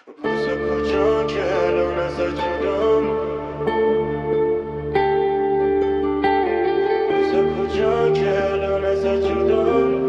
روزا کجا که الان ازت جدام، روزا کجا که الان ازت جدام.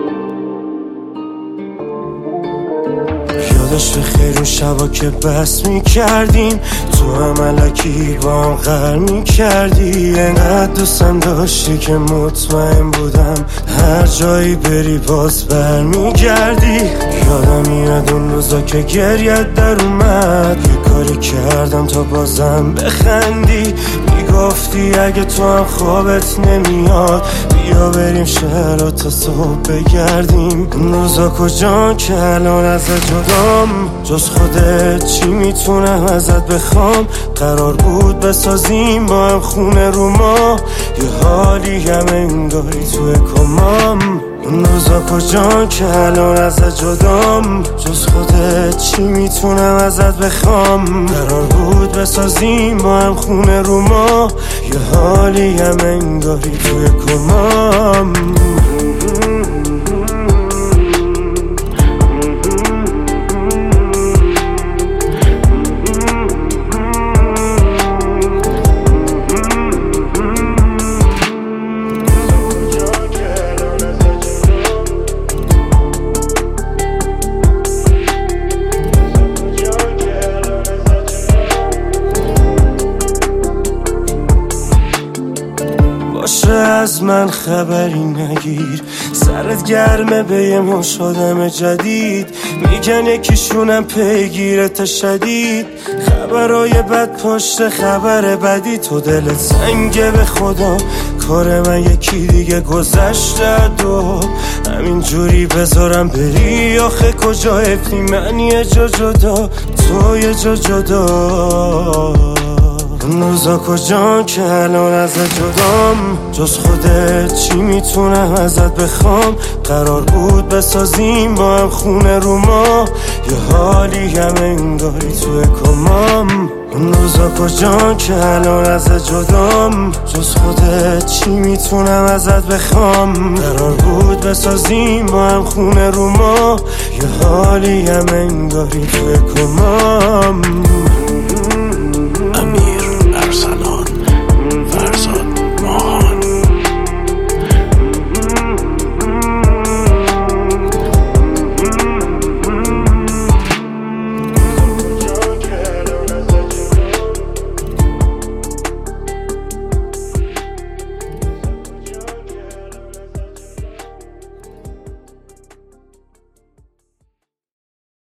یادش به خیر اون شبا که بس میکردیم، تو هم علکی با هم غر میکردی. انقدر دوستم داشتی که مطمئن بودم هر جایی بری باز بر میگردی. یادم میاد اون روزا که گریت در اومد، یه کاری کردم تا بازم بخندی. میگفتی اگه تو هم خوابت نمیاد بیا بریم شهر تا صبح بگردیم. اون روزا کجا که الان ازت جدام، جز خودت چی میتونم ازت بخوام. قرار بود بسازیم با هم خونه رو ما، یه حالی هم انگاری توی کمام. اون روزا کجا که الان ازت جدام، جز خودت چی میتونم ازت بخوام. قرار بود بسازیم با هم خونه رو ما، یه حالی هم انگاری توی کمام. باشه از من خبری نگیر، سرت گرمه به یه مش آدم جدید. میگن یکیشونم پیگیرت شدید، خبرای بد پشت خبر بدی. تو دلت سنگه به خدا، کار من یکی دیگه گذشته و همین جوری بذارم بری. آخه کجا افتی من یه جا جدا، تو یه جا جدا. اون روزا کجا که الان ازت جدام، جز خودت چی میتونم ازت بخوام. قرار بود بسازیم با هم خونه رو ما، یه حالی هم انگاری توی کمام. اون روزا کجا که الان ازت جدام، جز خودت چی میتونم ازت بخوام. قرار بود بسازیم با هم خونه رو ما، یه حالی هم انگاری توی کمام.